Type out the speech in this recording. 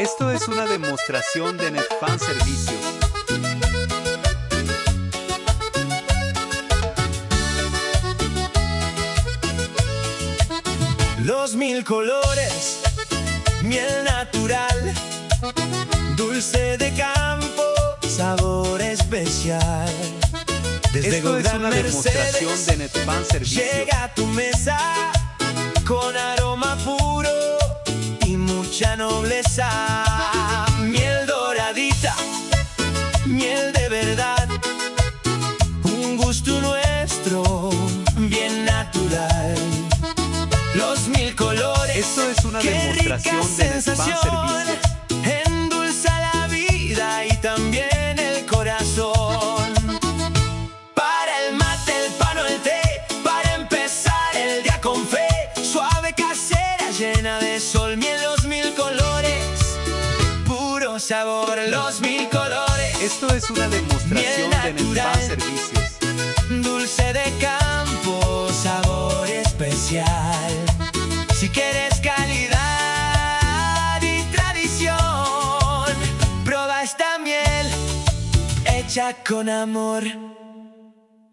Esto es una demostración de Netfan Servicios. Los 1000 colores, miel natural, dulce de campo, sabor especial. Desde Esto es una demostración de Netfan Servicios. Llega a tu mesa con aroma puro y mucha nobleza. Miel doradita, miel de verdad, un gusto nuestro, bien natural. Los 1000 colores, esto es una demostración de Netfan Servicios. Endulza la vida y también el corazón. Para el mate, el pan o el té, para empezar el día con fe. Suave, casera, llena de sol, miel, los 1000 colores, puro sabor, los 1000 colores. Esto es una demostración de Netfan Servicios. Dulce de campo, sabor especial. Si quieres calidad y tradición, prueba esta miel hecha con amor.